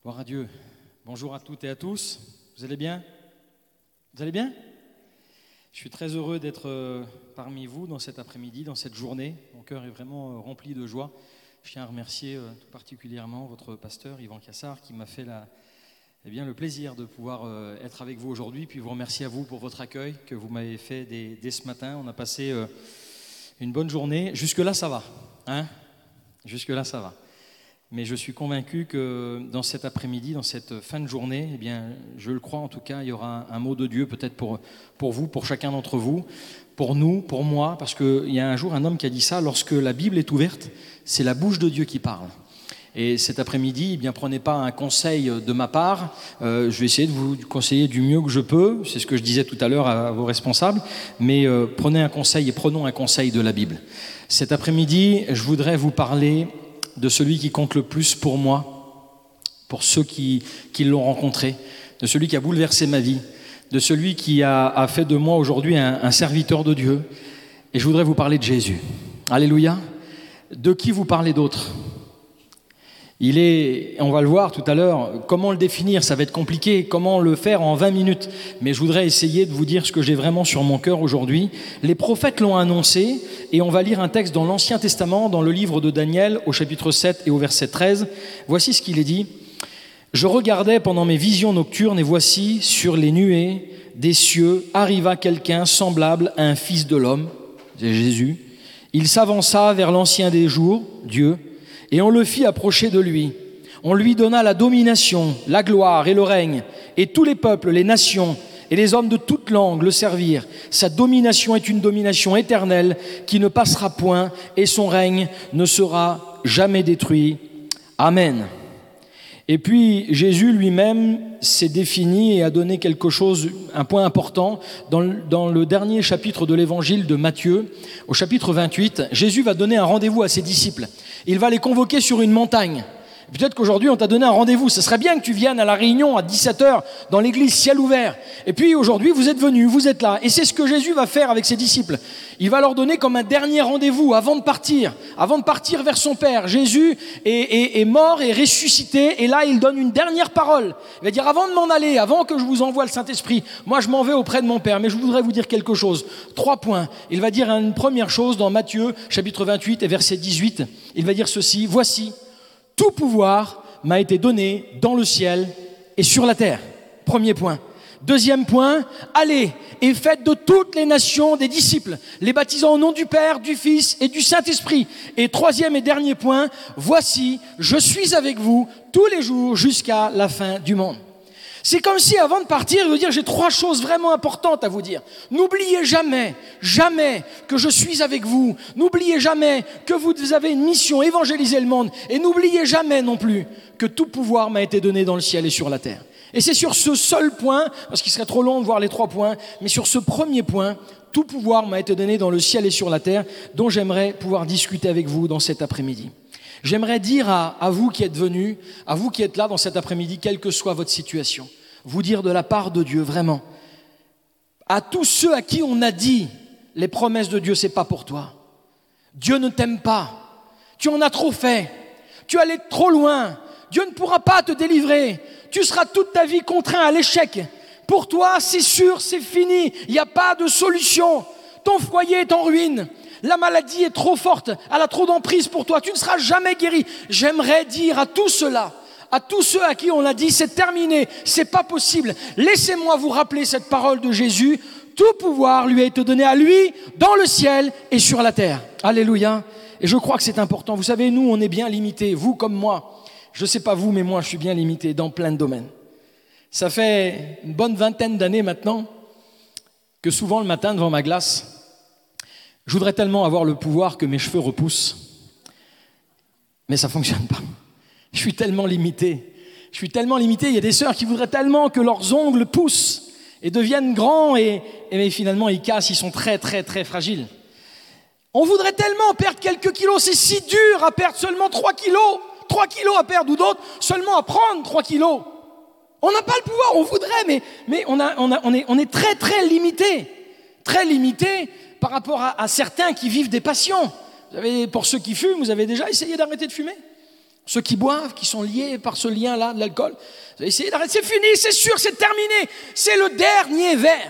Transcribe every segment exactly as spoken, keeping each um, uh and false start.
Gloire à Dieu. Bonjour à toutes et à tous. Vous allez bien? Vous allez bien? Je suis très heureux d'être parmi vous dans cet après-midi, dans cette journée. Mon cœur est vraiment rempli de joie. Je tiens à remercier tout particulièrement votre pasteur, Yvan Cassard, qui m'a fait la, eh bien, le plaisir de pouvoir être avec vous aujourd'hui. Puis vous remercier à vous pour votre accueil que vous m'avez fait dès, dès ce matin. On a passé une bonne journée. Jusque-là, ça va. Hein? Jusque-là, ça va. Mais je suis convaincu que dans cet après-midi, dans cette fin de journée, eh bien, je le crois en tout cas, il y aura un mot de Dieu peut-être pour, pour vous, pour chacun d'entre vous, pour nous, pour moi, parce qu'il y a un jour un homme qui a dit ça, lorsque la Bible est ouverte, c'est la bouche de Dieu qui parle. Et cet après-midi, eh bien, prenez pas un conseil de ma part, euh, je vais essayer de vous conseiller du mieux que je peux, c'est ce que je disais tout à l'heure à vos responsables, mais euh, prenez un conseil et prenons un conseil de la Bible. Cet après-midi, je voudrais vous parler de celui qui compte le plus pour moi, pour ceux qui, qui l'ont rencontré, de celui qui a bouleversé ma vie, de celui qui a, a fait de moi aujourd'hui un, un serviteur de Dieu. Et je voudrais vous parler de Jésus. Alléluia. De qui vous parlez d'autre? Il est, on va le voir tout à l'heure, comment le définir, ça va être compliqué, comment le faire en vingt minutes. Mais je voudrais essayer de vous dire ce que j'ai vraiment sur mon cœur aujourd'hui. Les prophètes l'ont annoncé et on va lire un texte dans l'Ancien Testament, dans le livre de Daniel, au chapitre sept et au verset treize. Voici ce qu'il est dit. « Je regardais pendant mes visions nocturnes et voici, sur les nuées des cieux, arriva quelqu'un semblable à un fils de l'homme, c'est Jésus. Il s'avança vers l'Ancien des jours, Dieu, et on le fit approcher de lui. On lui donna la domination, la gloire et le règne, et tous les peuples, les nations et les hommes de toute langue le servirent. Sa domination est une domination éternelle qui ne passera point, et son règne ne sera jamais détruit. Amen. » Et puis Jésus lui-même s'est défini et a donné quelque chose, un point important, dans le, dans le dernier chapitre de l'évangile de Matthieu, au chapitre vingt-huit, Jésus va donner un rendez-vous à ses disciples. Il va les convoquer sur une montagne. Peut-être qu'aujourd'hui on t'a donné un rendez-vous, ce serait bien que tu viennes à la réunion à dix-sept heures dans l'église ciel ouvert. Et puis aujourd'hui vous êtes venus, vous êtes là. Et c'est ce que Jésus va faire avec ses disciples. Il va leur donner comme un dernier rendez-vous avant de partir, avant de partir vers son Père. Jésus est, est, est mort et ressuscité et là il donne une dernière parole. Il va dire avant de m'en aller, avant que je vous envoie le Saint-Esprit, moi je m'en vais auprès de mon Père, mais je voudrais vous dire quelque chose. Trois points. Il va dire une première chose dans Matthieu chapitre vingt-huit et verset dix-huit. Il va dire ceci, voici, tout pouvoir m'a été donné dans le ciel et sur la terre. Premier point. Deuxième point, allez et faites de toutes les nations des disciples, les baptisant au nom du Père, du Fils et du Saint-Esprit. Et troisième et dernier point, voici, je suis avec vous tous les jours jusqu'à la fin du monde. C'est comme si avant de partir, il veut dire, j'ai trois choses vraiment importantes à vous dire. N'oubliez jamais, jamais que je suis avec vous. N'oubliez jamais que vous avez une mission, évangéliser le monde. Et n'oubliez jamais non plus que tout pouvoir m'a été donné dans le ciel et sur la terre. Et c'est sur ce seul point, parce qu'il serait trop long de voir les trois points, mais sur ce premier point, tout pouvoir m'a été donné dans le ciel et sur la terre, dont j'aimerais pouvoir discuter avec vous dans cet après-midi. J'aimerais dire à, à vous qui êtes venus, à vous qui êtes là dans cet après-midi, quelle que soit votre situation, vous dire de la part de Dieu, vraiment, à tous ceux à qui on a dit les promesses de Dieu, c'est pas pour toi. Dieu ne t'aime pas. Tu en as trop fait. Tu es allé trop loin. Dieu ne pourra pas te délivrer. Tu seras toute ta vie contraint à l'échec. Pour toi, c'est sûr, c'est fini. Il n'y a pas de solution. Ton foyer est en ruine. La maladie est trop forte, elle a trop d'emprise pour toi, tu ne seras jamais guéri. J'aimerais dire à tous ceux-là, à tous ceux à qui on a dit c'est terminé, c'est pas possible. Laissez-moi vous rappeler cette parole de Jésus. Tout pouvoir lui a été donné à lui dans le ciel et sur la terre. Alléluia. Et je crois que c'est important. Vous savez, nous, on est bien limités, vous comme moi. Je ne sais pas vous, mais moi, je suis bien limité dans plein de domaines. Ça fait une bonne vingtaine d'années maintenant que souvent le matin devant ma glace, je voudrais tellement avoir le pouvoir que mes cheveux repoussent, mais ça ne fonctionne pas. Je suis tellement limité. Je suis tellement limité. Il y a des sœurs qui voudraient tellement que leurs ongles poussent et deviennent grands, et, et mais finalement ils cassent, ils sont très très très fragiles. On voudrait tellement perdre quelques kilos, c'est si dur à perdre seulement trois kilos, trois kilos à perdre, ou d'autres seulement à prendre trois kilos. On n'a pas le pouvoir, on voudrait, mais, mais on, a, on, a, on, est, on est très très limité, très limité par rapport à, à certains qui vivent des passions. Vous avez, pour ceux qui fument, vous avez déjà essayé d'arrêter de fumer? Ceux qui boivent, qui sont liés par ce lien-là de l'alcool, vous allez essayer d'arrêter, c'est fini, c'est sûr, c'est terminé, c'est le dernier verre.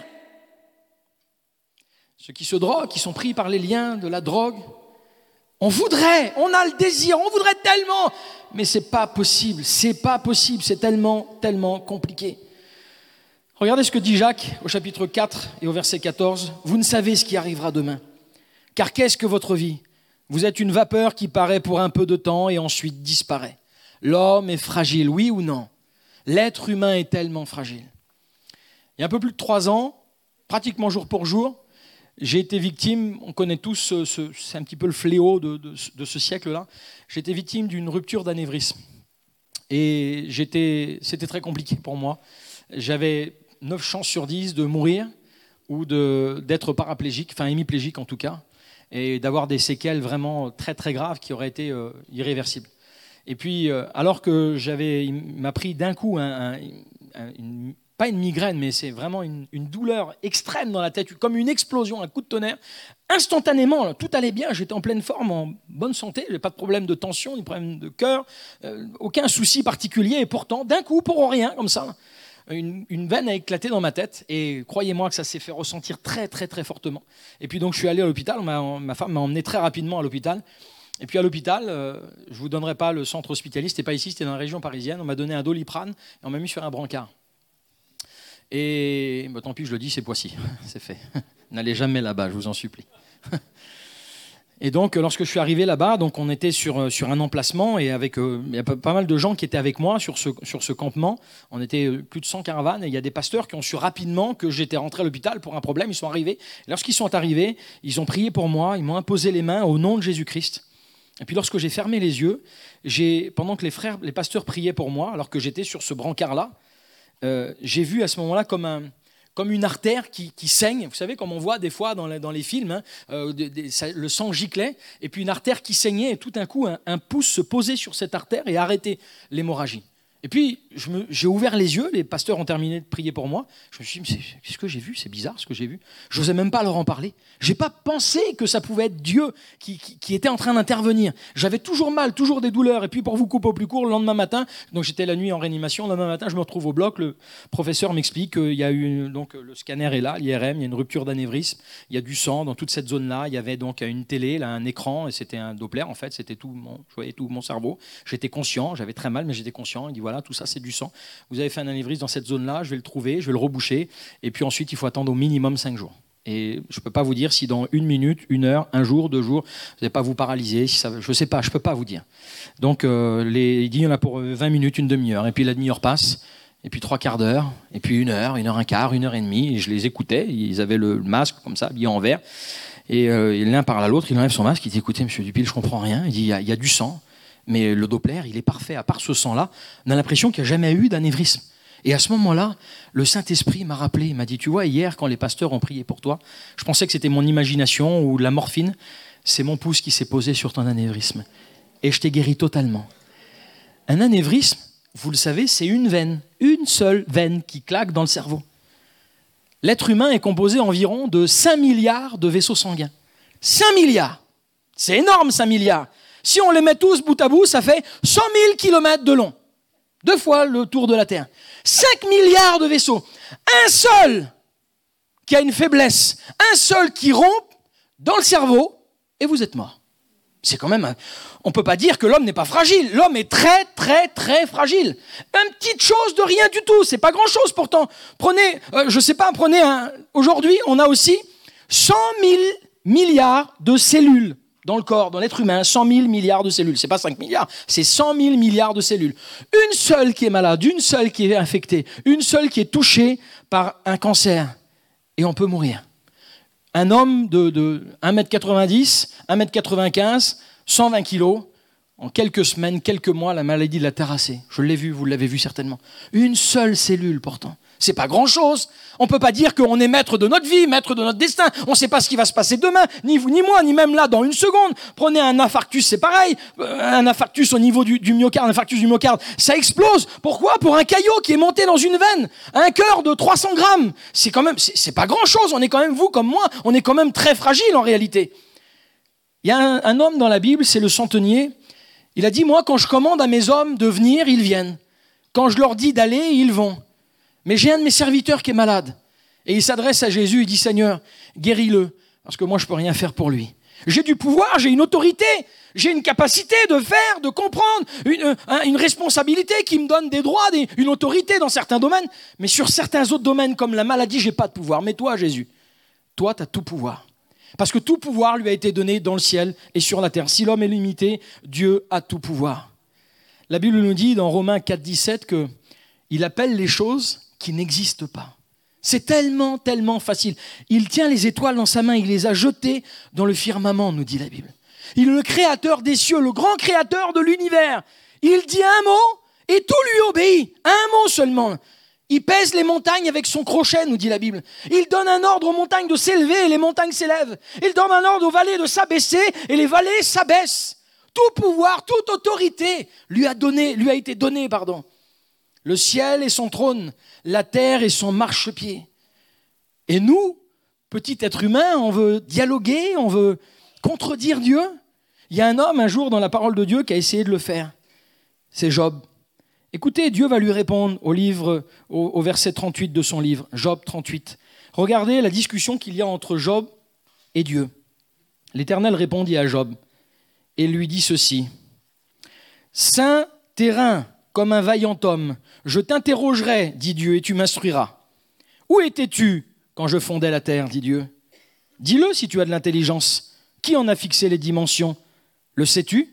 Ceux qui se droguent, qui sont pris par les liens de la drogue, on voudrait, on a le désir, on voudrait tellement, mais c'est pas possible, c'est pas possible, c'est tellement, tellement compliqué. Regardez ce que dit Jacques au chapitre quatre et au verset quatorze. Vous ne savez ce qui arrivera demain. Car qu'est-ce que votre vie ? Vous êtes une vapeur qui paraît pour un peu de temps et ensuite disparaît. L'homme est fragile, oui ou non ? L'être humain est tellement fragile. Il y a un peu plus de trois ans, pratiquement jour pour jour, j'ai été victime, on connaît tous, ce, ce, c'est un petit peu le fléau de, de, de ce siècle-là, j'ai été victime d'une rupture d'anévrisme. Et j'étais, c'était très compliqué pour moi. J'avais neuf chances sur dix de mourir ou de, d'être paraplégique, enfin hémiplégique en tout cas, et d'avoir des séquelles vraiment très très graves qui auraient été euh, irréversibles. Et puis, euh, alors que j'avais, il m'a pris d'un coup, un, un, un, une, pas une migraine, mais c'est vraiment une, une douleur extrême dans la tête, comme une explosion, un coup de tonnerre. Instantanément, là, tout allait bien, j'étais en pleine forme, en bonne santé, je n'avais pas de problème de tension, ni de problème de cœur, euh, aucun souci particulier, et pourtant, d'un coup, pour rien, comme ça, Une, une veine a éclaté dans ma tête et croyez-moi que ça s'est fait ressentir très très très fortement. Et puis donc je suis allé à l'hôpital, ma, ma femme m'a emmené très rapidement à l'hôpital. Et puis à l'hôpital, euh, je ne vous donnerai pas le centre hospitalier, c'était pas ici, c'était dans la région parisienne. On m'a donné un Doliprane et on m'a mis sur un brancard. Et bah, tant pis, je le dis, c'est Poissy, c'est fait. N'allez jamais là-bas, je vous en supplie. Et donc, lorsque je suis arrivé là-bas, donc on était sur, sur un emplacement et avec euh, il y a pas mal de gens qui étaient avec moi sur ce, sur ce campement. On était plus de cent caravanes et il y a des pasteurs qui ont su rapidement que j'étais rentré à l'hôpital pour un problème. Ils sont arrivés. Et lorsqu'ils sont arrivés, ils ont prié pour moi, ils m'ont imposé les mains au nom de Jésus-Christ. Et puis lorsque j'ai fermé les yeux, j'ai, pendant que les frères, les pasteurs priaient pour moi, alors que j'étais sur ce brancard-là, euh, j'ai vu à ce moment-là comme un... comme une artère qui, qui saigne. Vous savez, comme on voit des fois dans les, dans les films, hein, euh, de, de, ça, le sang giclait, et puis une artère qui saignait, et tout d'un coup, un, un pouce se posait sur cette artère et arrêtait l'hémorragie. Et puis, je me, j'ai ouvert les yeux, les pasteurs ont terminé de prier pour moi. Je me suis dit, mais c'est, qu'est-ce que j'ai vu ? C'est bizarre ce que j'ai vu. Je n'osais même pas leur en parler. Je n'ai pas pensé que ça pouvait être Dieu qui, qui, qui était en train d'intervenir. J'avais toujours mal, toujours des douleurs. Et puis, pour vous couper au plus court, le lendemain matin, donc j'étais la nuit en réanimation, le lendemain matin, je me retrouve au bloc. Le professeur m'explique qu'il y a eu, donc le scanner est là, l'I R M, il y a une rupture d'anévrisme, il y a du sang dans toute cette zone-là. Il y avait donc une télé, là, un écran, et c'était un Doppler, en fait, c'était tout mon, je voyais tout mon cerveau. J'étais conscient, j'avais très mal, mais j'étais conscient. Il dit, voilà, tout ça, c'est du sang. Vous avez fait un anévrisme dans cette zone-là, je vais le trouver, je vais le reboucher, et puis ensuite, il faut attendre au minimum cinq jours. Et je ne peux pas vous dire si dans une minute, une heure, un jour, deux jours, vous n'allez pas vous paralyser. Si ça, je ne sais pas, je ne peux pas vous dire. Donc, euh, les, il dit, il y en a pour vingt minutes, une demi-heure, et puis la demi-heure passe, et puis trois quarts d'heure, et puis une heure, une heure un quart, une heure et demie, et je les écoutais, ils avaient le masque comme ça, habillé en vert, et euh, l'un parle à l'autre, il enlève son masque, il dit, écoutez, monsieur Dupil, je ne comprends rien, il dit, il y, a, il y a du sang, mais le Doppler, il est parfait. À part ce sang-là, on a l'impression qu'il n'y a jamais eu d'anévrisme. Et à ce moment-là, le Saint-Esprit m'a rappelé, il m'a dit, tu vois, hier, quand les pasteurs ont prié pour toi, je pensais que c'était mon imagination ou la morphine. C'est mon pouce qui s'est posé sur ton anévrisme. Et je t'ai guéri totalement. Un anévrisme, vous le savez, c'est une veine, une seule veine qui claque dans le cerveau. L'être humain est composé environ de cinq milliards de vaisseaux sanguins. cinq milliards. C'est énorme, cinq milliards. Si on les met tous bout à bout, ça fait cent mille kilomètres de long. Deux fois le tour de la Terre. cinq milliards de vaisseaux. Un seul qui a une faiblesse, un seul qui rompt dans le cerveau, et vous êtes mort. C'est quand même... Un... On ne peut pas dire que l'homme n'est pas fragile. L'homme est très, très, très fragile. Une petite chose de rien du tout. C'est pas grand-chose pourtant. Prenez, euh, je sais pas, prenez un... Aujourd'hui, on a aussi cent mille milliards de cellules dans le corps, dans l'être humain, cent mille milliards de cellules. C'est pas cinq milliards, c'est cent mille milliards de cellules. Une seule qui est malade, une seule qui est infectée, une seule qui est touchée par un cancer. Et on peut mourir. Un homme de, de un mètre quatre-vingt-dix, un mètre quatre-vingt-quinze, cent vingt kilos, en quelques semaines, quelques mois, la maladie l'a terrassé. Je l'ai vu, vous l'avez vu certainement. Une seule cellule pourtant. C'est pas grand-chose. On ne peut pas dire qu'on est maître de notre vie, maître de notre destin. On ne sait pas ce qui va se passer demain, ni vous, ni moi, ni même là, dans une seconde. Prenez un infarctus, c'est pareil. Un infarctus au niveau du, du myocarde, un infarctus du myocarde, ça explose. Pourquoi ? Pour un caillot qui est monté dans une veine. Un cœur de trois cents grammes. C'est quand même, c'est, c'est pas grand-chose. On est quand même, vous comme moi, on est quand même très fragile en réalité. Il y a un, un homme dans la Bible, c'est le centenier. Il a dit, moi, quand je commande à mes hommes de venir, ils viennent. Quand je leur dis d'aller, ils vont. Mais j'ai un de mes serviteurs qui est malade. Et il s'adresse à Jésus, il dit, Seigneur, guéris-le, parce que moi, je ne peux rien faire pour lui. J'ai du pouvoir, j'ai une autorité, j'ai une capacité de faire, de comprendre, une, une responsabilité qui me donne des droits, des, une autorité dans certains domaines. Mais sur certains autres domaines, comme la maladie, je n'ai pas de pouvoir. Mais toi, Jésus, toi, tu as tout pouvoir. Parce que tout pouvoir lui a été donné dans le ciel et sur la terre. Si l'homme est limité, Dieu a tout pouvoir. La Bible nous dit dans Romains quatre, dix-sept qu'il appelle les choses qui n'existent pas. C'est tellement, tellement facile. Il tient les étoiles dans sa main, il les a jetées dans le firmament, nous dit la Bible. Il est le créateur des cieux, le grand créateur de l'univers. Il dit un mot et tout lui obéit. Un mot seulement. Il pèse les montagnes avec son crochet, nous dit la Bible. Il donne un ordre aux montagnes de s'élever et les montagnes s'élèvent. Il donne un ordre aux vallées de s'abaisser et les vallées s'abaissent. Tout pouvoir, toute autorité lui a donné, lui a été donné, pardon. Le ciel est son trône, la terre est son marchepied. Et nous, petit être humain, on veut dialoguer, on veut contredire Dieu. Il y a un homme un jour dans la parole de Dieu qui a essayé de le faire. C'est Job. Écoutez, Dieu va lui répondre au livre, au, au verset trente-huit de son livre, Job trente-huit. Regardez la discussion qu'il y a entre Job et Dieu. L'Éternel répondit à Job et lui dit ceci. « Saint terrain, comme un vaillant homme, je t'interrogerai, dit Dieu, et tu m'instruiras. Où étais-tu quand je fondais la terre, dit Dieu? Dis-le si tu as de l'intelligence. Qui en a fixé les dimensions? Le sais-tu?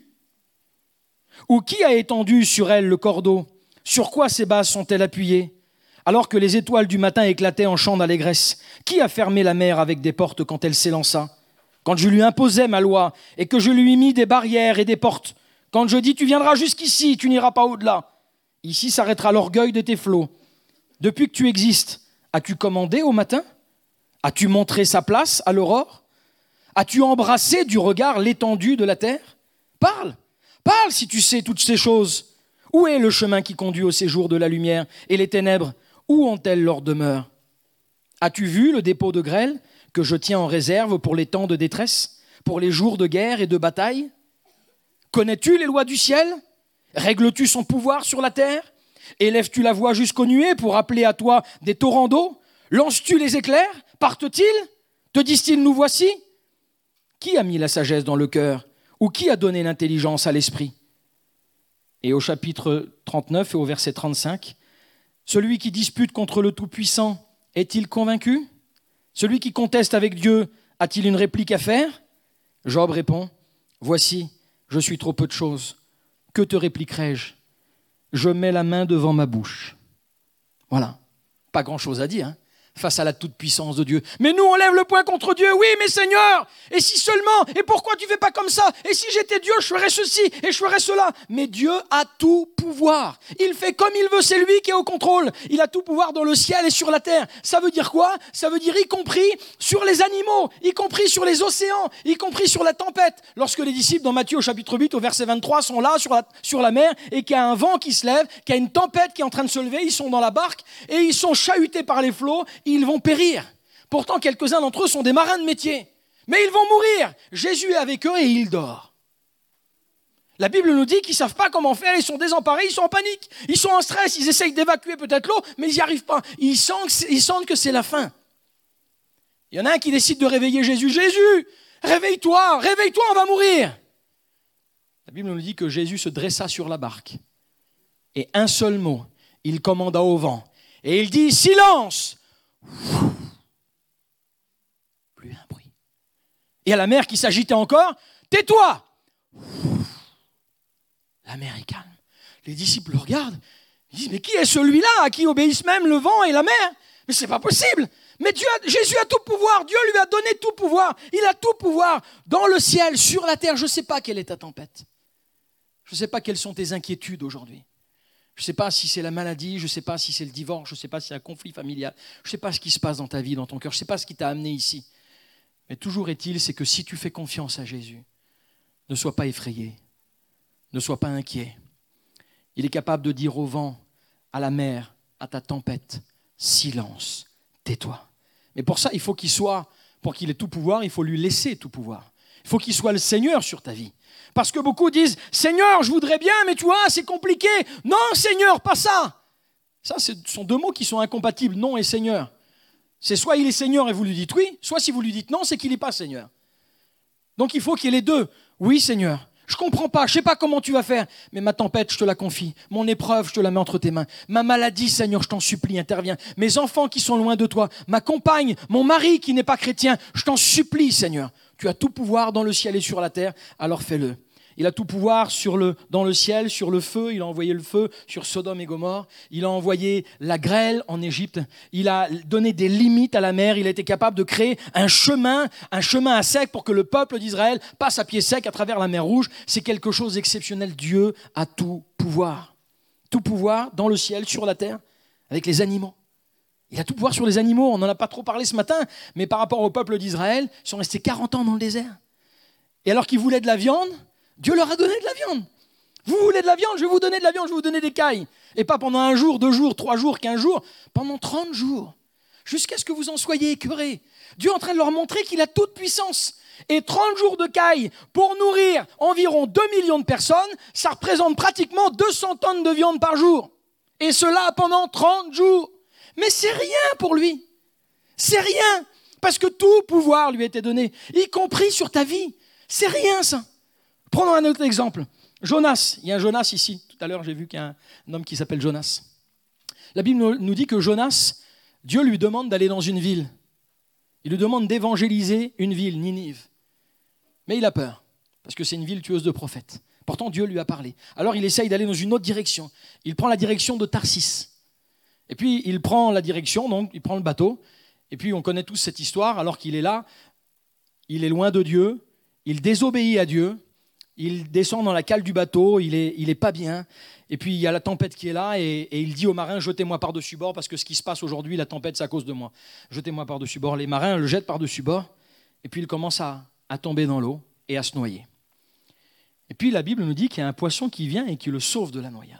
Ou qui a étendu sur elle le cordeau? Sur quoi ses bases sont-elles appuyées? Alors que les étoiles du matin éclataient en chants d'allégresse, qui a fermé la mer avec des portes quand elle s'élança? Quand je lui imposais ma loi et que je lui mis des barrières et des portes, quand je dis tu viendras jusqu'ici, tu n'iras pas au-delà. Ici s'arrêtera l'orgueil de tes flots. Depuis que tu existes, as-tu commandé au matin? As-tu montré sa place à l'aurore? As-tu embrassé du regard l'étendue de la terre? Parle, parle si tu sais toutes ces choses. Où est le chemin qui conduit au séjour de la lumière? Et les ténèbres, où ont-elles leur demeure? As-tu vu le dépôt de grêle que je tiens en réserve pour les temps de détresse, pour les jours de guerre et de bataille? Connais-tu les lois du ciel? Règles-tu son pouvoir sur la terre? Élèves-tu la voix jusqu'aux nuées pour appeler à toi des torrents d'eau? Lances-tu les éclairs? Partent-ils? Te disent-ils nous voici? Qui a mis la sagesse dans le cœur? Ou qui a donné l'intelligence à l'esprit? Et au chapitre trente-neuf et au verset trente-cinq, celui qui dispute contre le Tout-Puissant est-il convaincu? Celui qui conteste avec Dieu a-t-il une réplique à faire? Job répond, voici, je suis trop peu de choses. Que te répliquerai-je? Je mets la main devant ma bouche. Voilà, pas grand-chose à dire, hein, face à la toute-puissance de Dieu. Mais nous, on lève le poing contre Dieu. Oui, mais Seigneur, et si seulement? Et pourquoi tu ne fais pas comme ça? Et si j'étais Dieu, je ferais ceci et je ferais cela. Mais Dieu a tout pouvoir. Il fait comme il veut, c'est lui qui est au contrôle. Il a tout pouvoir dans le ciel et sur la terre. Ça veut dire quoi? Ça veut dire y compris sur les animaux, y compris sur les océans, y compris sur la tempête. Lorsque les disciples dans Matthieu au chapitre huit, au verset vingt-trois, sont là sur la, sur la mer et qu'il y a un vent qui se lève, qu'il y a une tempête qui est en train de se lever, ils sont dans la barque et ils sont chahutés par les flots, ils vont périr. Pourtant, quelques-uns d'entre eux sont des marins de métier. Mais ils vont mourir. Jésus est avec eux et il dort. La Bible nous dit qu'ils ne savent pas comment faire, ils sont désemparés, ils sont en panique, ils sont en stress, ils essayent d'évacuer peut-être l'eau, mais ils n'y arrivent pas. Ils sentent, ils sentent que c'est la fin. Il y en a un qui décide de réveiller Jésus. Jésus, réveille-toi, réveille-toi, on va mourir. La Bible nous dit que Jésus se dressa sur la barque. Et un seul mot, il commanda au vent. Et il dit, silence! Plus un bruit. Et à la mer qui s'agitait encore, tais-toi! La mer est calme. Les disciples le regardent. Ils disent, mais qui est celui-là à qui obéissent même le vent et la mer? Mais c'est pas possible. Mais Dieu a, Jésus a tout pouvoir. Dieu lui a donné tout pouvoir. Il a tout pouvoir dans le ciel, sur la terre. Je ne sais pas quelle est ta tempête. Je ne sais pas quelles sont tes inquiétudes aujourd'hui. Je ne sais pas si c'est la maladie, je ne sais pas si c'est le divorce, je ne sais pas si c'est un conflit familial. Je ne sais pas ce qui se passe dans ta vie, dans ton cœur. Je ne sais pas ce qui t'a amené ici. Mais toujours est-il, c'est que si tu fais confiance à Jésus, ne sois pas effrayé. Ne sois pas inquiet. Il est capable de dire au vent, à la mer, à ta tempête, silence, tais-toi. Mais pour ça, il faut qu'il soit, pour qu'il ait tout pouvoir, il faut lui laisser tout pouvoir. Il faut qu'il soit le Seigneur sur ta vie. Parce que beaucoup disent, Seigneur, je voudrais bien, mais tu vois, c'est compliqué. Non, Seigneur, pas ça. Ça, ce sont deux mots qui sont incompatibles, non et Seigneur. C'est soit il est Seigneur et vous lui dites oui, soit si vous lui dites non, c'est qu'il n'est pas Seigneur. Donc il faut qu'il y ait les deux. Oui, Seigneur, je ne comprends pas, je ne sais pas comment tu vas faire, mais ma tempête, je te la confie. Mon épreuve, je te la mets entre tes mains. Ma maladie, Seigneur, je t'en supplie, interviens. Mes enfants qui sont loin de toi, ma compagne, mon mari qui n'est pas chrétien, je t'en supplie, Seigneur. Tu as tout pouvoir dans le ciel et sur la terre, alors fais-le. Il a tout pouvoir sur le, dans le ciel, sur le feu. Il a envoyé le feu sur Sodome et Gomorrhe. Il a envoyé la grêle en Égypte. Il a donné des limites à la mer. Il a été capable de créer un chemin, un chemin à sec pour que le peuple d'Israël passe à pied sec à travers la mer Rouge. C'est quelque chose d'exceptionnel. Dieu a tout pouvoir. Tout pouvoir dans le ciel, sur la terre, avec les animaux. Il a tout pouvoir sur les animaux. On n'en a pas trop parlé ce matin, mais par rapport au peuple d'Israël, ils sont restés quarante ans dans le désert. Et alors qu'ils voulaient de la viande, Dieu leur a donné de la viande. Vous voulez de la viande, je vais vous donner de la viande, je vais vous donner des cailles. Et pas pendant un jour, deux jours, trois jours, quinze jours, pendant trente jours. Jusqu'à ce que vous en soyez écœurés. Dieu est en train de leur montrer qu'il a toute puissance. Et trente jours de cailles pour nourrir environ deux millions de personnes, ça représente pratiquement deux cents tonnes de viande par jour. Et cela pendant trente jours. Mais c'est rien pour lui. C'est rien. Parce que tout pouvoir lui a été donné, y compris sur ta vie. C'est rien ça. Prenons un autre exemple. Jonas. Il y a un Jonas ici. Tout à l'heure, j'ai vu qu'il y a un homme qui s'appelle Jonas. La Bible nous dit que Jonas, Dieu lui demande d'aller dans une ville. Il lui demande d'évangéliser une ville, Ninive. Mais il a peur, parce que c'est une ville tueuse de prophètes. Pourtant, Dieu lui a parlé. Alors, il essaye d'aller dans une autre direction. Il prend la direction de Tarsis. Et puis, il prend la direction, donc il prend le bateau. Et puis, on connaît tous cette histoire. Alors qu'il est là, il est loin de Dieu. Il désobéit à Dieu. Il descend dans la cale du bateau, il est, il est pas bien. Et puis il y a la tempête qui est là et, et il dit aux marins, jetez-moi par-dessus bord parce que ce qui se passe aujourd'hui, la tempête, c'est à cause de moi. Jetez-moi par-dessus bord. Les marins le jettent par-dessus bord et puis il commence à, à tomber dans l'eau et à se noyer. Et puis la Bible nous dit qu'il y a un poisson qui vient et qui le sauve de la noyade.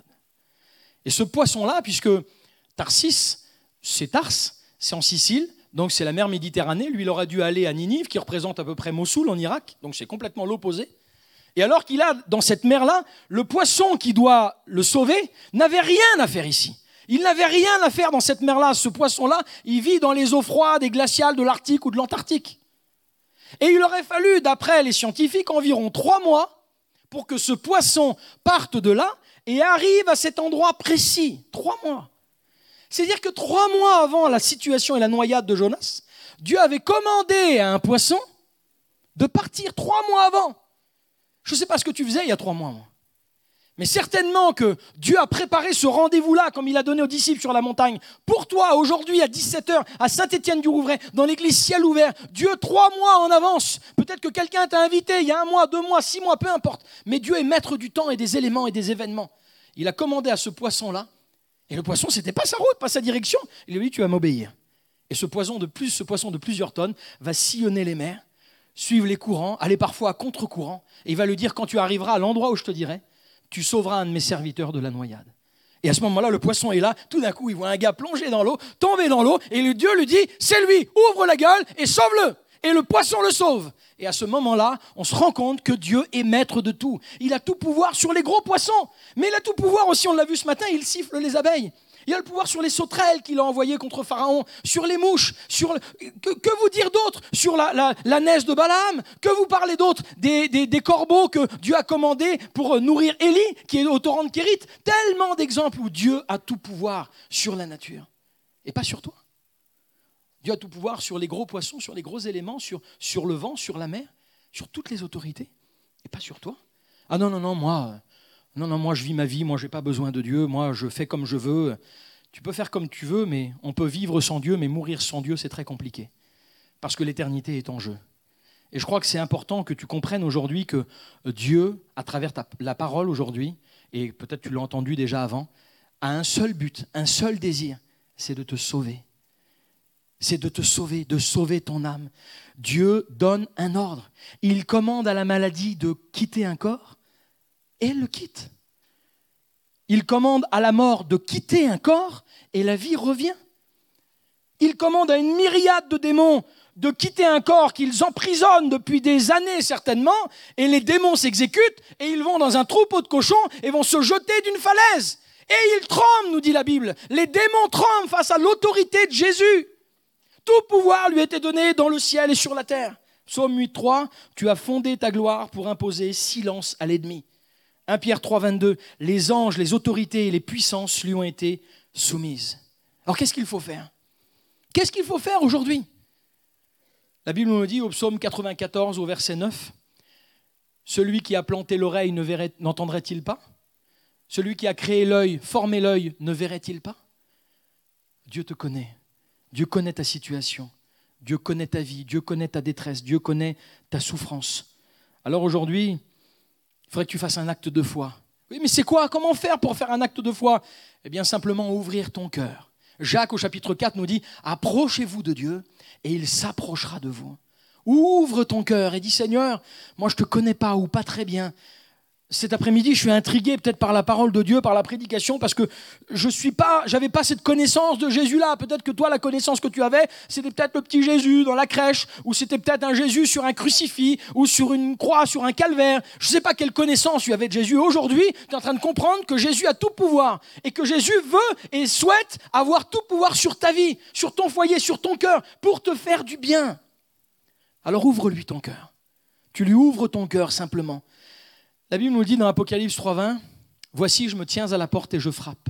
Et ce poisson-là, puisque Tarsis, c'est Tars, c'est en Sicile, donc c'est la mer Méditerranée, lui il aurait dû aller à Ninive, qui représente à peu près Mossoul en Irak, donc c'est complètement l'opposé. Et alors qu'il a dans cette mer-là, le poisson qui doit le sauver n'avait rien à faire ici. Il n'avait rien à faire dans cette mer-là. Ce poisson-là, il vit dans les eaux froides et glaciales de l'Arctique ou de l'Antarctique. Et il aurait fallu, d'après les scientifiques, environ trois mois pour que ce poisson parte de là et arrive à cet endroit précis. Trois mois. C'est-à-dire que trois mois avant la situation et la noyade de Jonas, Dieu avait commandé à un poisson de partir trois mois avant. Je ne sais pas ce que tu faisais il y a trois mois, moi. Mais certainement que Dieu a préparé ce rendez-vous-là, comme il a donné aux disciples sur la montagne. Pour toi, aujourd'hui, à dix-sept heures, à Saint-Étienne-du-Rouvray, dans l'église ciel ouvert, Dieu, trois mois en avance. Peut-être que quelqu'un t'a invité il y a un mois, deux mois, six mois, peu importe. Mais Dieu est maître du temps et des éléments et des événements. Il a commandé à ce poisson-là, et le poisson, c'était pas sa route, pas sa direction. Il lui a dit, tu vas m'obéir. Et ce poisson de plus, ce poisson de plusieurs tonnes va sillonner les mers, suivre les courants, aller parfois à contre-courant, et il va lui dire, quand tu arriveras à l'endroit où je te dirai, tu sauveras un de mes serviteurs de la noyade. Et à ce moment-là, le poisson est là, tout d'un coup, il voit un gars plonger dans l'eau, tomber dans l'eau, et le Dieu lui dit, c'est lui, ouvre la gueule et sauve-le. Et le poisson le sauve. Et à ce moment-là, on se rend compte que Dieu est maître de tout. Il a tout pouvoir sur les gros poissons, mais il a tout pouvoir aussi, on l'a vu ce matin, il siffle les abeilles. Il a le pouvoir sur les sauterelles qu'il a envoyées contre Pharaon, sur les mouches, sur le... que, que vous dire d'autre, sur la, la, la neige de Balaam, que vous parlez d'autre, des, des, des corbeaux que Dieu a commandés pour nourrir Élie, qui est au torrent de Kérit. Tellement d'exemples où Dieu a tout pouvoir sur la nature, et pas sur toi. Dieu a tout pouvoir sur les gros poissons, sur les gros éléments, sur, sur le vent, sur la mer, sur toutes les autorités, et pas sur toi. Ah non, non, non, moi... Non, non, moi je vis ma vie, moi je n'ai pas besoin de Dieu, moi je fais comme je veux. Tu peux faire comme tu veux, mais on peut vivre sans Dieu, mais mourir sans Dieu, c'est très compliqué. Parce que l'éternité est en jeu. Et je crois que c'est important que tu comprennes aujourd'hui que Dieu, à travers ta, la parole aujourd'hui, et peut-être tu l'as entendu déjà avant, a un seul but, un seul désir, c'est de te sauver. C'est de te sauver, de sauver ton âme. Dieu donne un ordre. Il commande à la maladie de quitter un corps, et elle le quitte. Il commande à la mort de quitter un corps et la vie revient. Il commande à une myriade de démons de quitter un corps qu'ils emprisonnent depuis des années certainement, et les démons s'exécutent, et ils vont dans un troupeau de cochons et vont se jeter d'une falaise. Et ils tremblent, nous dit la Bible. Les démons tremblent face à l'autorité de Jésus. Tout pouvoir lui a été donné dans le ciel et sur la terre. Psaume huit, trois, tu as fondé ta gloire pour imposer silence à l'ennemi. un Pierre trois, vingt-deux, les anges, les autorités et les puissances lui ont été soumises. Alors qu'est-ce qu'il faut faire ? Qu'est-ce qu'il faut faire aujourd'hui ? La Bible nous dit au psaume quatre-vingt-quatorze, au verset neuf, celui qui a planté l'oreille ne verrait, n'entendrait-il pas ? Celui qui a créé l'œil, formé l'œil, ne verrait-il pas ? Dieu te connaît. Dieu connaît ta situation. Dieu connaît ta vie. Dieu connaît ta détresse. Dieu connaît ta souffrance. Alors aujourd'hui, il faudrait que tu fasses un acte de foi. Oui, mais c'est quoi ? Comment faire pour faire un acte de foi ? Eh bien, simplement ouvrir ton cœur. Jacques, au chapitre quatre, nous dit « Approchez-vous de Dieu et il s'approchera de vous. » Ouvre ton cœur et dis « Seigneur, moi je ne te connais pas ou pas très bien. Cet après-midi, je suis intrigué peut-être par la parole de Dieu, par la prédication, parce que je suis pas, j'avais pas cette connaissance de Jésus-là. Peut-être que toi, la connaissance que tu avais, c'était peut-être le petit Jésus dans la crèche, ou c'était peut-être un Jésus sur un crucifix, ou sur une croix, sur un calvaire. Je ne sais pas quelle connaissance tu avais de Jésus. Aujourd'hui, tu es en train de comprendre que Jésus a tout pouvoir, et que Jésus veut et souhaite avoir tout pouvoir sur ta vie, sur ton foyer, sur ton cœur, pour te faire du bien. Alors ouvre-lui ton cœur. Tu lui ouvres ton cœur simplement. La Bible nous dit dans Apocalypse trois, vingt, « Voici, je me tiens à la porte et je frappe.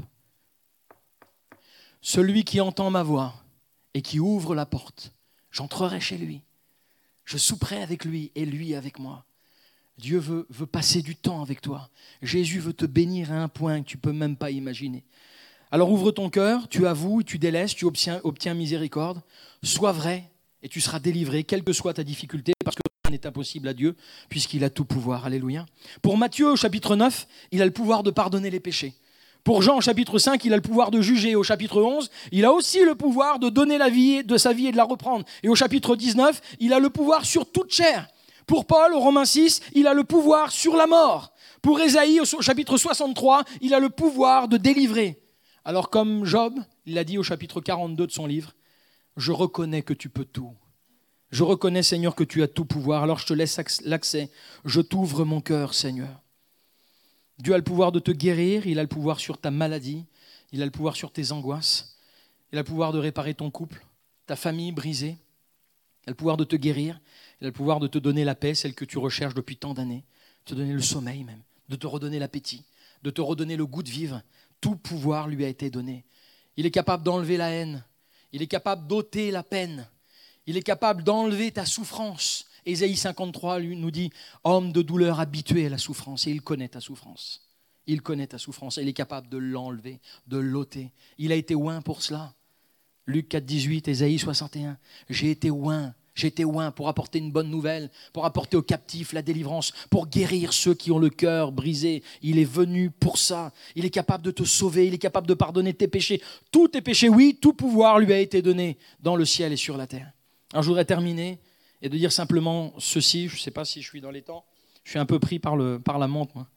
Celui qui entend ma voix et qui ouvre la porte, j'entrerai chez lui. Je souperai avec lui et lui avec moi. » Dieu veut, veut passer du temps avec toi. Jésus veut te bénir à un point que tu ne peux même pas imaginer. Alors ouvre ton cœur, tu avoues, tu délaisses, tu obtiens, obtiens miséricorde. Sois vrai et tu seras délivré, quelle que soit ta difficulté, parce que rien n'est impossible à Dieu, puisqu'il a tout pouvoir. Alléluia. Pour Matthieu, au chapitre neuf, il a le pouvoir de pardonner les péchés. Pour Jean, au chapitre cinq, il a le pouvoir de juger. Au chapitre onze, il a aussi le pouvoir de donner la vie de sa vie et de la reprendre. Et au chapitre dix-neuf, il a le pouvoir sur toute chair. Pour Paul, au Romains six, il a le pouvoir sur la mort. Pour Ésaïe, au chapitre soixante-trois, il a le pouvoir de délivrer. Alors comme Job, il a dit au chapitre quarante-deux de son livre, « Je reconnais que tu peux tout. Je reconnais, Seigneur, que tu as tout pouvoir. Alors je te laisse l'accès. Je t'ouvre mon cœur, Seigneur. » Dieu a le pouvoir de te guérir. Il a le pouvoir sur ta maladie. Il a le pouvoir sur tes angoisses. Il a le pouvoir de réparer ton couple, ta famille brisée. Il a le pouvoir de te guérir. Il a le pouvoir de te donner la paix, celle que tu recherches depuis tant d'années. De te donner le sommeil même. De te redonner l'appétit. De te redonner le goût de vivre. Tout pouvoir lui a été donné. Il est capable d'enlever la haine. Il est capable d'ôter la peine. Il est capable d'enlever ta souffrance. Ésaïe cinquante-trois lui, nous dit « Homme de douleur habitué à la souffrance » et il connaît ta souffrance. Il connaît ta souffrance et il est capable de l'enlever, de l'ôter. Il a été oint pour cela. Luc quatre, dix-huit, Ésaïe soixante et un. J'ai été oint, j'ai été oint pour apporter une bonne nouvelle, pour apporter aux captifs la délivrance, pour guérir ceux qui ont le cœur brisé. Il est venu pour ça. Il est capable de te sauver, il est capable de pardonner tes péchés. Tous tes péchés, oui, tout pouvoir lui a été donné dans le ciel et sur la terre. Alors je voudrais terminer et de dire simplement ceci, je ne sais pas si je suis dans les temps, je suis un peu pris par, le, par la montre. Moi.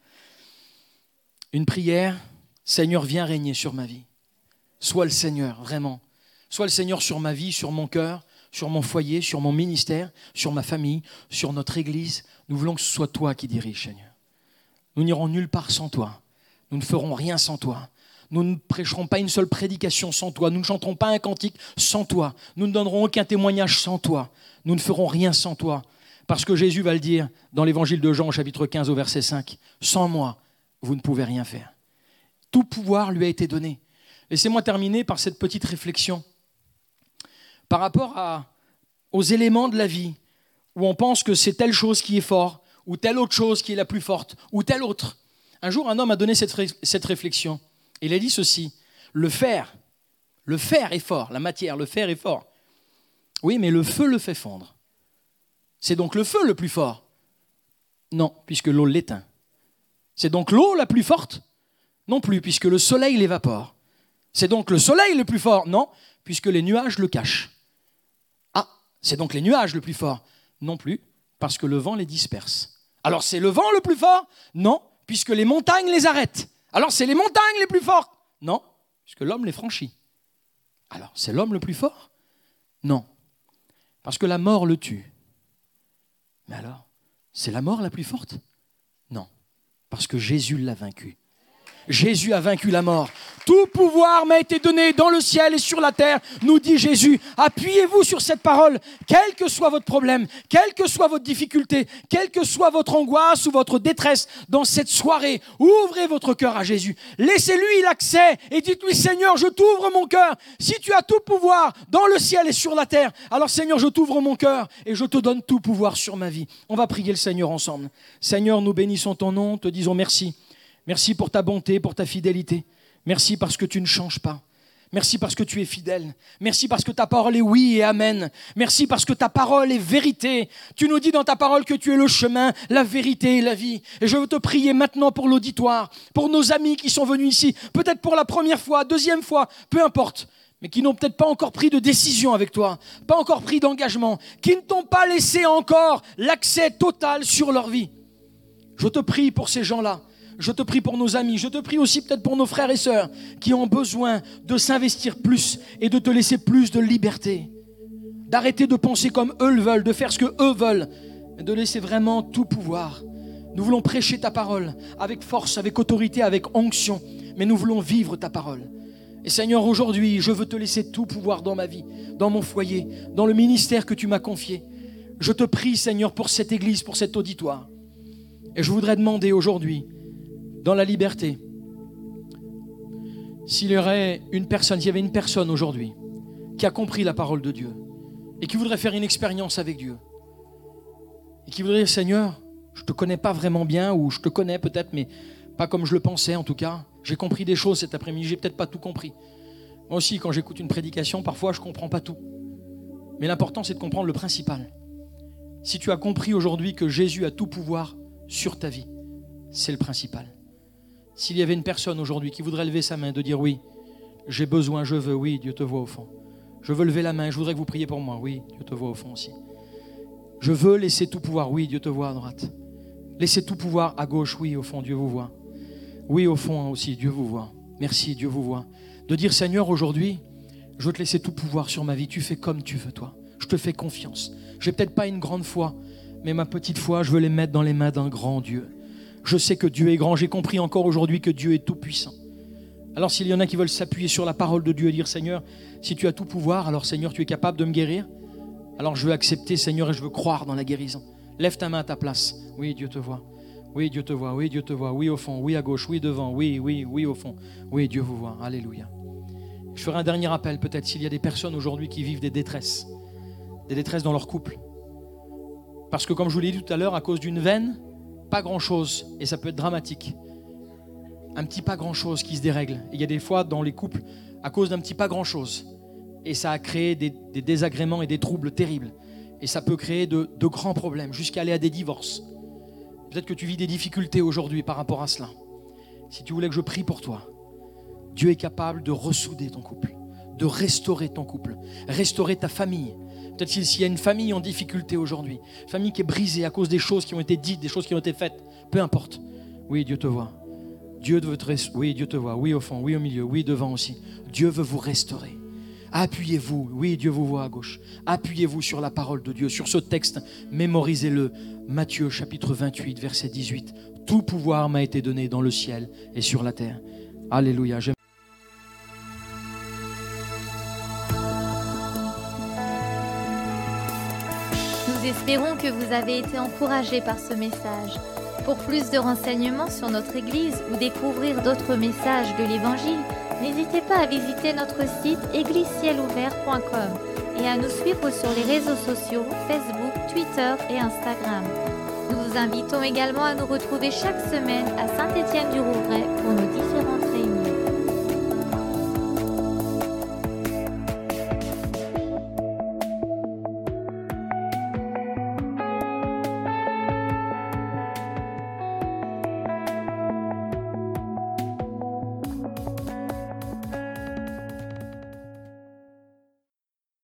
Une prière, Seigneur, viens régner sur ma vie. Sois le Seigneur, vraiment. Sois le Seigneur sur ma vie, sur mon cœur, sur mon foyer, sur mon ministère, sur ma famille, sur notre église. Nous voulons que ce soit toi qui dirige, Seigneur. Nous n'irons nulle part sans toi. Nous ne ferons rien sans toi. Nous ne prêcherons pas une seule prédication sans toi. Nous ne chanterons pas un cantique sans toi. Nous ne donnerons aucun témoignage sans toi. Nous ne ferons rien sans toi. Parce que Jésus va le dire dans l'évangile de Jean au chapitre quinze au verset cinq. Sans moi, vous ne pouvez rien faire. Tout pouvoir lui a été donné. Laissez-moi terminer par cette petite réflexion. Par rapport à, aux éléments de la vie où on pense que c'est telle chose qui est forte ou telle autre chose qui est la plus forte ou telle autre. Un jour, un homme a donné cette, ré, cette réflexion. Il a dit ceci, le fer, le fer est fort, la matière, le fer est fort. Oui, mais le feu le fait fondre. C'est donc le feu le plus fort? Non, puisque l'eau l'éteint. C'est donc l'eau la plus forte? Non plus, puisque le soleil l'évapore. C'est donc le soleil le plus fort? Non, puisque les nuages le cachent. Ah, c'est donc les nuages le plus fort? Non plus, parce que le vent les disperse. Alors c'est le vent le plus fort? Non, puisque les montagnes les arrêtent. Alors c'est les montagnes les plus fortes? Non, puisque l'homme les franchit. Alors c'est l'homme le plus fort? Non. Parce que la mort le tue. Mais alors, c'est la mort la plus forte? Non, parce que Jésus l'a vaincu. Jésus a vaincu la mort. Tout pouvoir m'a été donné dans le ciel et sur la terre, nous dit Jésus. Appuyez-vous sur cette parole, quel que soit votre problème, quelle que soit votre difficulté, quelle que soit votre angoisse ou votre détresse dans cette soirée. Ouvrez votre cœur à Jésus. Laissez-lui l'accès et dites-lui, Seigneur, je t'ouvre mon cœur. Si tu as tout pouvoir dans le ciel et sur la terre, alors Seigneur, je t'ouvre mon cœur et je te donne tout pouvoir sur ma vie. On va prier le Seigneur ensemble. Seigneur, nous bénissons ton nom, te disons merci. Merci pour ta bonté, pour ta fidélité. Merci parce que tu ne changes pas. Merci parce que tu es fidèle. Merci parce que ta parole est oui et amen. Merci parce que ta parole est vérité. Tu nous dis dans ta parole que tu es le chemin, la vérité et la vie. Et je veux te prier maintenant pour l'auditoire, pour nos amis qui sont venus ici, peut-être pour la première fois, deuxième fois, peu importe, mais qui n'ont peut-être pas encore pris de décision avec toi, pas encore pris d'engagement, qui ne t'ont pas laissé encore l'accès total sur leur vie. Je te prie pour ces gens-là. Je te prie pour nos amis, je te prie aussi peut-être pour nos frères et sœurs qui ont besoin de s'investir plus et de te laisser plus de liberté. D'arrêter de penser comme eux le veulent, de faire ce que eux veulent, mais de laisser vraiment tout pouvoir. Nous voulons prêcher ta parole avec force, avec autorité, avec onction, mais nous voulons vivre ta parole. Et Seigneur, aujourd'hui, je veux te laisser tout pouvoir dans ma vie, dans mon foyer, dans le ministère que tu m'as confié. Je te prie, Seigneur, pour cette église, pour cet auditoire. Et je voudrais demander aujourd'hui, dans la liberté, s'il y aurait une personne, s'il y avait une personne aujourd'hui qui a compris la parole de Dieu et qui voudrait faire une expérience avec Dieu et qui voudrait dire, Seigneur, je ne te connais pas vraiment bien ou je te connais peut-être, mais pas comme je le pensais en tout cas. J'ai compris des choses cet après-midi, j'ai peut-être pas tout compris. Moi aussi, quand j'écoute une prédication, parfois je ne comprends pas tout. Mais l'important, c'est de comprendre le principal. Si tu as compris aujourd'hui que Jésus a tout pouvoir sur ta vie, c'est le principal. S'il y avait une personne aujourd'hui qui voudrait lever sa main, de dire oui, j'ai besoin, je veux, oui, Dieu te voit au fond. Je veux lever la main, je voudrais que vous priez pour moi, oui, Dieu te voit au fond aussi. Je veux laisser tout pouvoir, oui, Dieu te voit à droite. Laissez tout pouvoir à gauche, oui, au fond, Dieu vous voit. Oui, au fond aussi, Dieu vous voit. Merci, Dieu vous voit. De dire, Seigneur, aujourd'hui, je veux te laisser tout pouvoir sur ma vie, tu fais comme tu veux, toi. Je te fais confiance. Je n'ai peut-être pas une grande foi, mais ma petite foi, je veux les mettre dans les mains d'un grand Dieu. Je sais que Dieu est grand. J'ai compris encore aujourd'hui que Dieu est tout puissant. Alors s'il y en a qui veulent s'appuyer sur la parole de Dieu et dire, Seigneur, si tu as tout pouvoir, alors Seigneur, tu es capable de me guérir. Alors je veux accepter, Seigneur, et je veux croire dans la guérison. Lève ta main à ta place. Oui, Dieu te voit. Oui, Dieu te voit. Oui, Dieu te voit. Oui, au fond. Oui, à gauche. Oui, devant. Oui, oui, oui, au fond. Oui, Dieu vous voit. Alléluia. Je ferai un dernier appel peut-être s'il y a des personnes aujourd'hui qui vivent des détresses. Des détresses dans leur couple. Parce que comme je vous l'ai dit tout à l'heure, à cause d'une veine, pas grand-chose, et ça peut être dramatique. Un petit pas grand-chose qui se dérègle. Et il y a des fois dans les couples, à cause d'un petit pas grand-chose, et ça a créé des, des désagréments et des troubles terribles. Et ça peut créer de, de grands problèmes, jusqu'à aller à des divorces. Peut-être que tu vis des difficultés aujourd'hui par rapport à cela. Si tu voulais que je prie pour toi, Dieu est capable de ressouder ton couple, de restaurer ton couple, restaurer ta famille. Peut-être s'il y a une famille en difficulté aujourd'hui, une famille qui est brisée à cause des choses qui ont été dites, des choses qui ont été faites, peu importe. Oui, Dieu te voit. Dieu veut te rest... Oui, Dieu te voit. Oui, au fond. Oui, au milieu. Oui, devant aussi. Dieu veut vous restaurer. Appuyez-vous. Oui, Dieu vous voit à gauche. Appuyez-vous sur la parole de Dieu, sur ce texte. Mémorisez-le. Matthieu chapitre vingt-huit, verset dix-huit. Tout pouvoir m'a été donné dans le ciel et sur la terre. Alléluia. J'aime... Nous espérons que vous avez été encouragés par ce message. Pour plus de renseignements sur notre Église ou découvrir d'autres messages de l'Évangile, n'hésitez pas à visiter notre site église ciel ouvert point com et à nous suivre sur les réseaux sociaux Facebook, Twitter et Instagram. Nous vous invitons également à nous retrouver chaque semaine à Saint-Étienne-du-Rouvray pour nos différents